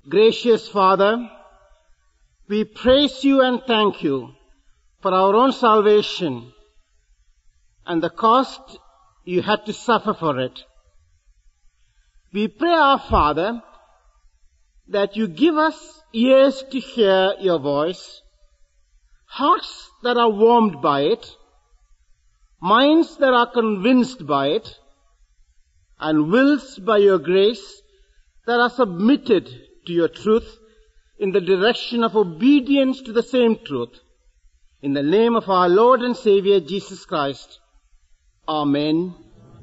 Gracious Father, we praise you and thank you for our own salvation and the cost you had to suffer for it. We pray, our Father, that you give us ears to hear your voice, hearts that are warmed by it, minds that are convinced by it, and wills by your grace that are submitted to your truth in the direction of obedience to the same truth. In the name of our Lord and Savior Jesus Christ. Amen.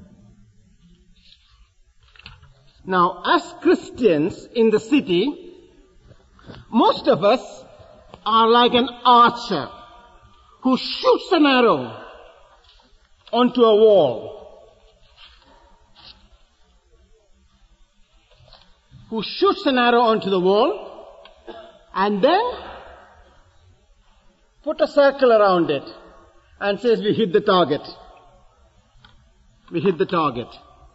Now, as Christians in the city, most of us are like an archer who shoots an arrow onto a wall. Who shoots an arrow onto the wall and then put a circle around it and says, we hit the target. We hit the target.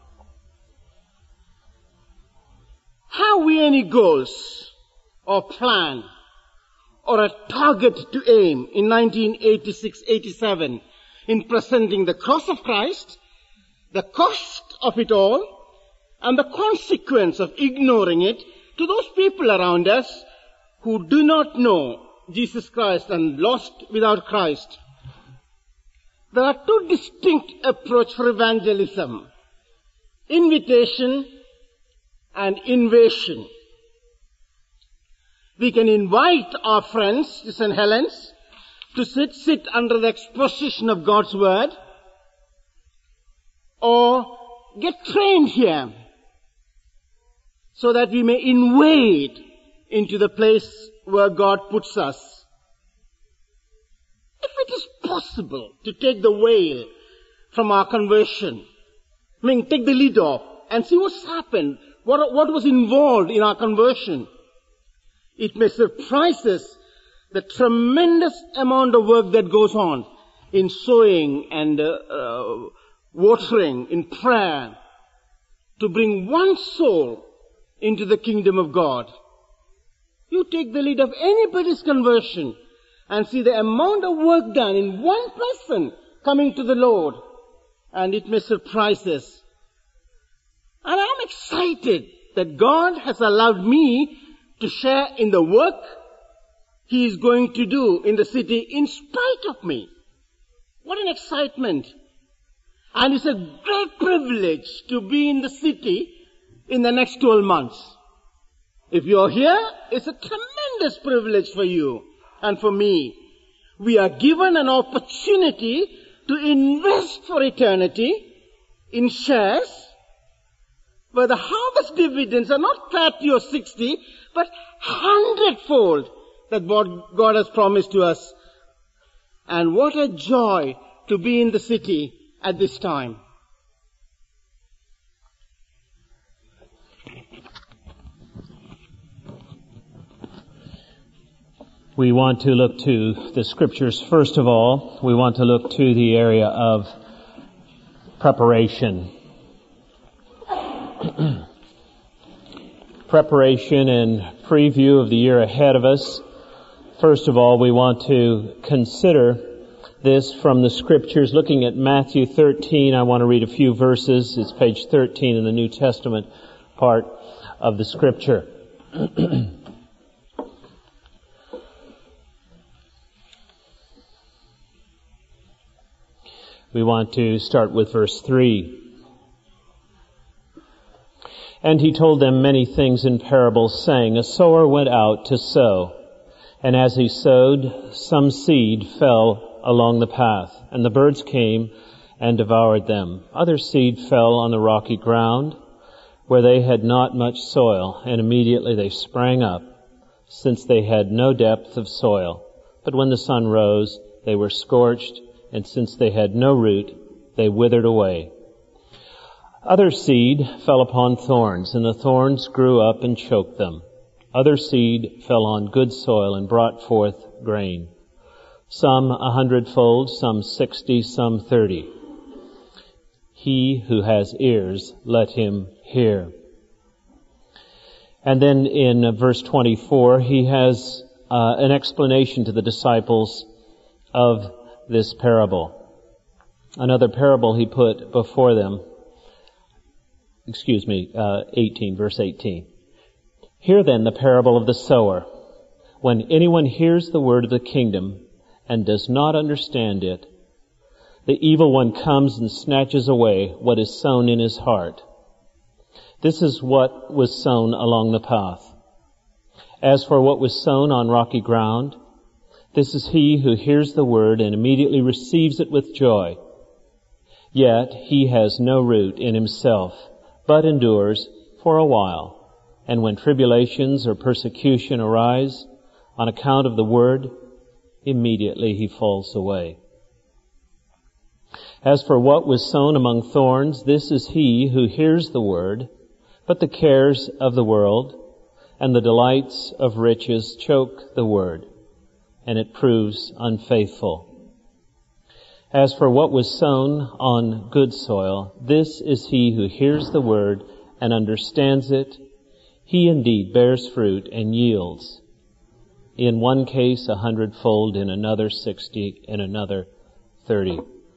Have we any goals or plan or a target to aim in 1986-87 in presenting the cross of Christ, the cost of it all, and the consequence of ignoring it to those people around us who do not know Jesus Christ and lost without Christ? There are two distinct approaches for evangelism: invitation and invasion. We can invite our friends to St. Helens to sit under the exposition of God's Word, or get trained here so that we may invade into the place where God puts us. If it is possible to take the veil from our conversion, take the lid off and see what's happened, what was involved in our conversion, it may surprise us the tremendous amount of work that goes on in sowing and watering, in prayer, to bring one soul into the kingdom of God. You take the lid of anybody's conversion and see the amount of work done in one person coming to the Lord, and it may surprise us. And I'm excited that God has allowed me to share in the work He is going to do in the city in spite of me. What an excitement. And it's a great privilege to be in the city in the next 12 months. If you're here, it's a tremendous privilege for you and for me. We are given an opportunity to invest for eternity in shares where the harvest dividends are not 30 or 60, but 100-fold that what God has promised to us. And what a joy to be in the city at this time. We want to look to the Scriptures first of all. We want to look to the area of preparation. Preparation and preview of the year ahead of us. First of all, we want to consider this from the Scriptures. Looking at Matthew 13, I want to read a few verses. It's page 13 in the New Testament part of the Scripture. We want to start with verse 3. And he told them many things in parables, saying, A sower went out to sow. And as he sowed, some seed fell along the path, and the birds came and devoured them. Other seed fell on the rocky ground, where they had not much soil, and immediately they sprang up, since they had no depth of soil. But when the sun rose, they were scorched, and since they had no root, they withered away. Other seed fell upon thorns, and the thorns grew up and choked them. Other seed fell on good soil and brought forth grain. Some 100-fold, some 60, some 30. He who has ears, let him hear. And then in verse 24, he has an explanation to the disciples of this parable. Another parable he put before them. 18, verse 18. Hear then the parable of the sower. When anyone hears the word of the kingdom and does not understand it, the evil one comes and snatches away what is sown in his heart. This is what was sown along the path. As for what was sown on rocky ground, this is he who hears the word and immediately receives it with joy. Yet he has no root in himself, but endures for a while. And when tribulations or persecution arise on account of the word, immediately he falls away. As for what was sown among thorns, this is he who hears the word, but the cares of the world and the delights of riches choke the word, and it proves unfaithful. As for what was sown on good soil, this is he who hears the word and understands it. He indeed bears fruit and yields. In one case 100-fold, in another 60, in another 30.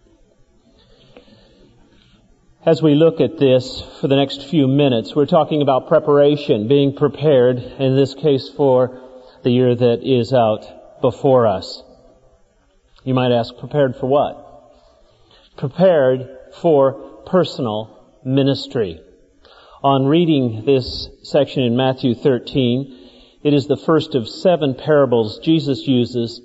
As we look at this for the next few minutes, we're talking about preparation, being prepared, in this case for the year that is out before us. You might ask, prepared for what? Prepared for personal ministry. On reading this section in Matthew 13, it is the first of 7 parables Jesus uses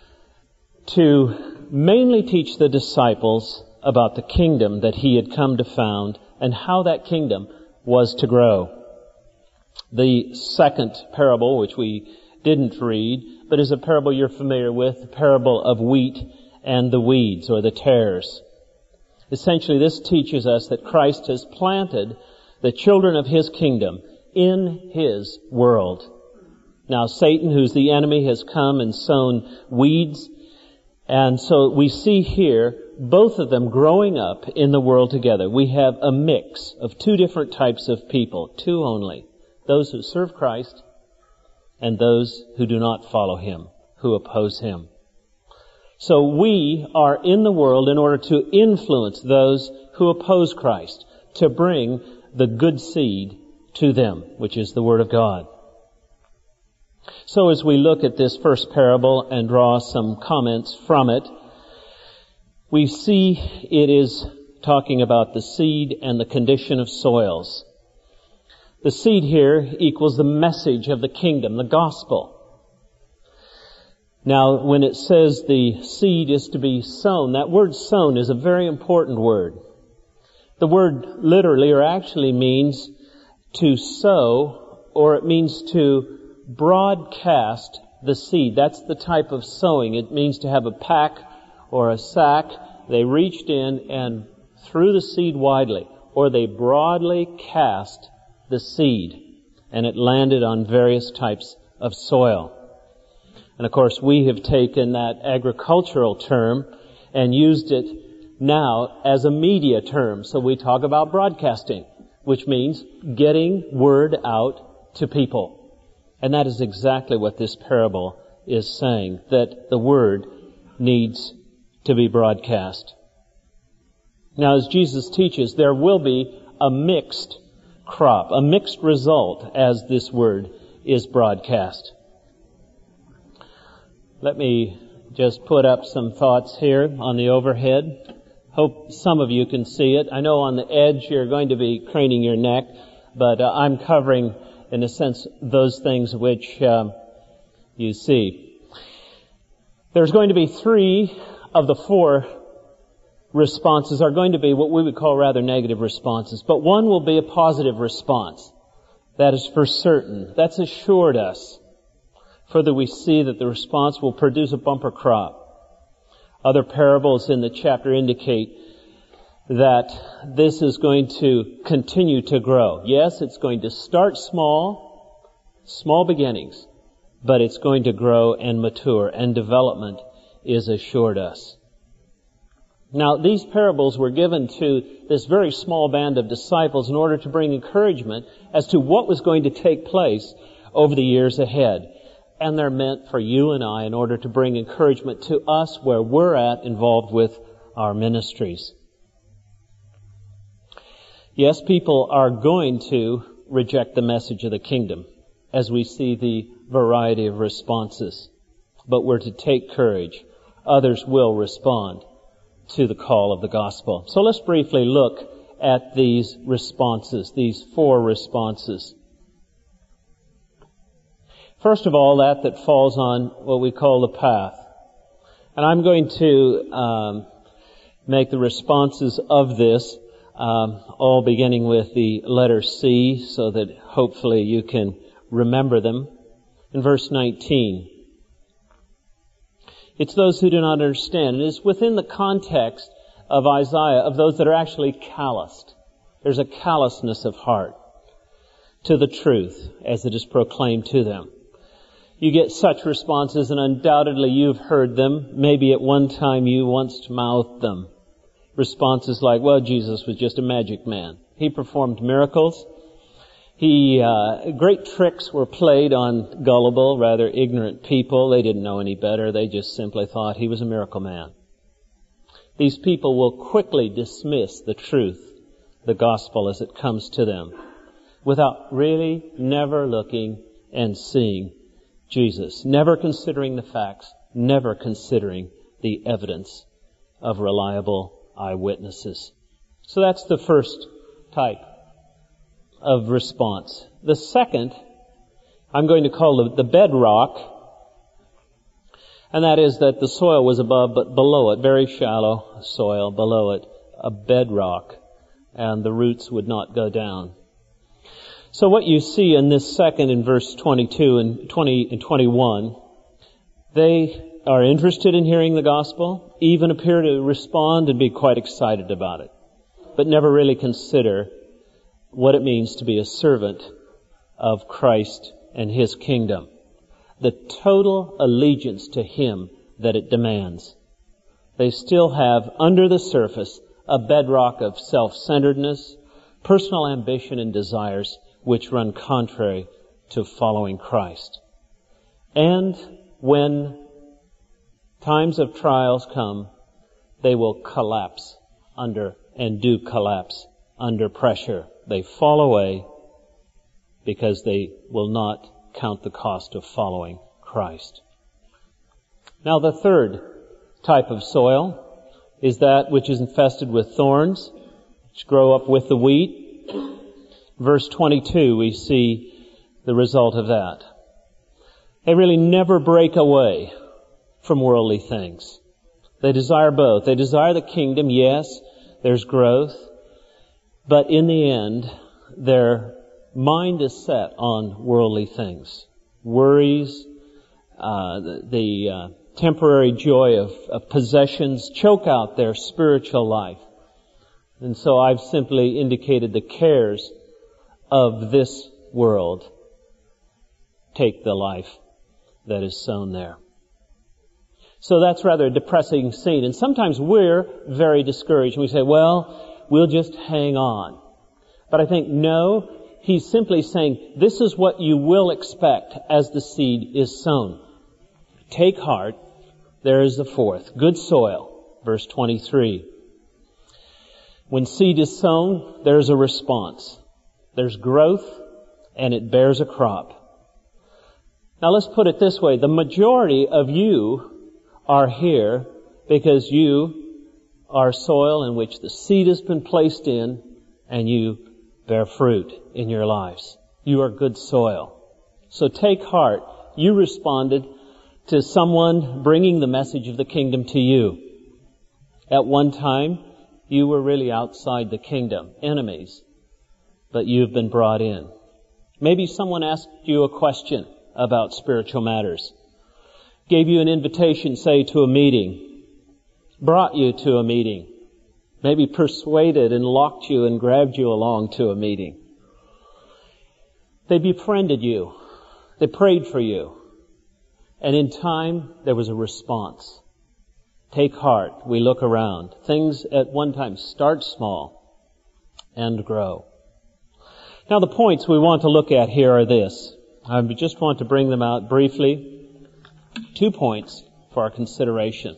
to mainly teach the disciples about the kingdom that he had come to found and how that kingdom was to grow. The second parable, which we didn't read, but is a parable you're familiar with, the parable of wheat and the weeds, or the tares. Essentially, this teaches us that Christ has planted the children of his kingdom in his world. Now, Satan, who's the enemy, has come and sown weeds. And so we see here both of them growing up in the world together. We have a mix of 2 different types of people, 2 only. Those who serve Christ and those who do not follow him, who oppose him. So we are in the world in order to influence those who oppose Christ, to bring the good seed to them, which is the Word of God. So as we look at this first parable and draw some comments from it, we see it is talking about the seed and the condition of soils. The seed here equals the message of the kingdom, the gospel. Now, when it says the seed is to be sown, that word sown is a very important word. The word literally or actually means to sow, or it means to broadcast the seed. That's the type of sowing. It means to have a pack or a sack. They reached in and threw the seed widely, or they broadly cast the seed, and it landed on various types of soil. And of course, we have taken that agricultural term and used it now as a media term. So we talk about broadcasting, which means getting word out to people. And that is exactly what this parable is saying, that the word needs to be broadcast. Now, as Jesus teaches, there will be a mixed crop, a mixed result as this word is broadcast. Let me just put up some thoughts here on the overhead. Hope some of you can see it. I know on the edge you're going to be craning your neck, but I'm covering, in a sense, those things which you see. There's going to be 3 of the 4 responses are going to be what we would call rather negative responses, but one will be a positive response. That is for certain. That's assured us. Further, we see that the response will produce a bumper crop. Other parables in the chapter indicate that this is going to continue to grow. Yes, it's going to start small beginnings, but it's going to grow and mature, and development is assured us. Now, these parables were given to this very small band of disciples in order to bring encouragement as to what was going to take place over the years ahead. And they're meant for you and I in order to bring encouragement to us where we're at involved with our ministries. Yes, people are going to reject the message of the kingdom as we see the variety of responses. But we're to take courage. Others will respond to the call of the gospel. So let's briefly look at these responses, these 4 responses. First of all, that falls on what we call the path. And I'm going to make the responses of this all beginning with the letter C so that hopefully you can remember them. In verse 19, it's those who do not understand. It is within the context of Isaiah of those that are actually calloused. There's a callousness of heart to the truth as it is proclaimed to them. You get such responses, and undoubtedly you've heard them. Maybe at one time you once mouthed them. Responses like, well, Jesus was just a magic man. He performed miracles. Great tricks were played on gullible, rather ignorant people. They didn't know any better. They just simply thought he was a miracle man. These people will quickly dismiss the truth, the gospel as it comes to them, without really never looking and seeing Jesus, never considering the facts, never considering the evidence of reliable eyewitnesses. So that's the first type of response. The second, I'm going to call the bedrock, and that is that the soil was above but below it, very shallow soil below it, a bedrock, and the roots would not go down. So what you see in this second in verse 22 and 20 and 21, they are interested in hearing the gospel, even appear to respond and be quite excited about it, but never really consider what it means to be a servant of Christ and His kingdom. The total allegiance to Him that it demands. They still have under the surface a bedrock of self-centeredness, personal ambition and desires which run contrary to following Christ. And when times of trials come, they will collapse under, and do collapse under pressure. They fall away because they will not count the cost of following Christ. Now the third type of soil is that which is infested with thorns, which grow up with the wheat. Verse 22, we see the result of that. They really never break away from worldly things. They desire both. They desire the kingdom, yes, there's growth, but in the end, their mind is set on worldly things. Worries, the temporary joy of possessions choke out their spiritual life. And so I've simply indicated the cares of this world take the life that is sown there. So that's rather a depressing scene. And sometimes we're very discouraged. We say, well, we'll just hang on. But I think, no, he's simply saying, this is what you will expect as the seed is sown. Take heart. There is the fourth. Good soil. Verse 23. When seed is sown, there's a response. There's growth, and it bears a crop. Now let's put it this way. The majority of you are here because you are soil in which the seed has been placed in, and you bear fruit in your lives. You are good soil. So take heart. You responded to someone bringing the message of the kingdom to you. At one time, you were really outside the kingdom, enemies. But you've been brought in. Maybe someone asked you a question about spiritual matters, gave you an invitation, say, to a meeting, brought you to a meeting, maybe persuaded and locked you and grabbed you along to a meeting. They befriended you. They prayed for you. And in time, there was a response. Take heart. We look around. Things at one time start small and grow. Now the points we want to look at here are this. I just want to bring them out briefly. 2 points for our consideration.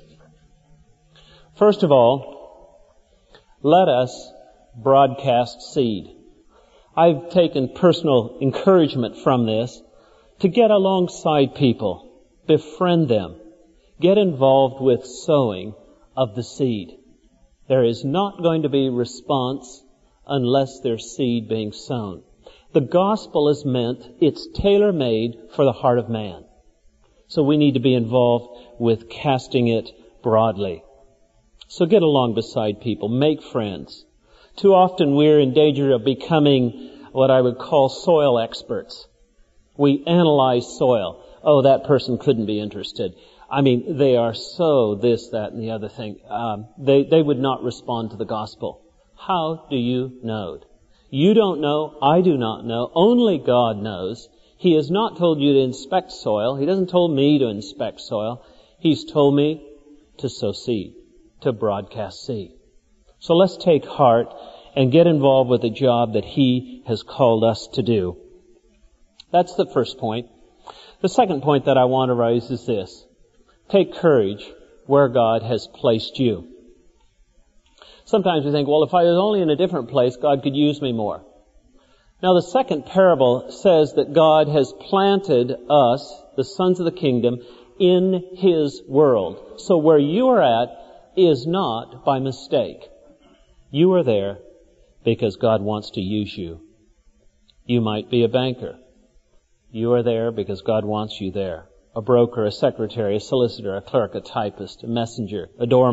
First of all, let us broadcast seed. I've taken personal encouragement from this to get alongside people, befriend them, get involved with sowing of the seed. There is not going to be response unless there's seed being sown. The gospel is meant, it's tailor-made for the heart of man. So we need to be involved with casting it broadly. So get along beside people, make friends. Too often we're in danger of becoming what I would call soil experts. We analyze soil. Oh, that person couldn't be interested. I mean, they are so this, that, and the other thing. They would not respond to the gospel. How do you know? You don't know. I do not know. Only God knows. He has not told you to inspect soil. He doesn't told me to inspect soil. He's told me to sow seed, to broadcast seed. So let's take heart and get involved with the job that He has called us to do. That's the first point. The second point that I want to raise is this. Take courage where God has placed you. Sometimes we think, well, if I was only in a different place, God could use me more. Now, the second parable says that God has planted us, the sons of the kingdom, in His world. So where you are at is not by mistake. You are there because God wants to use you. You might be a banker. You are there because God wants you there. A broker, a secretary, a solicitor, a clerk, a typist, a messenger, a doorman.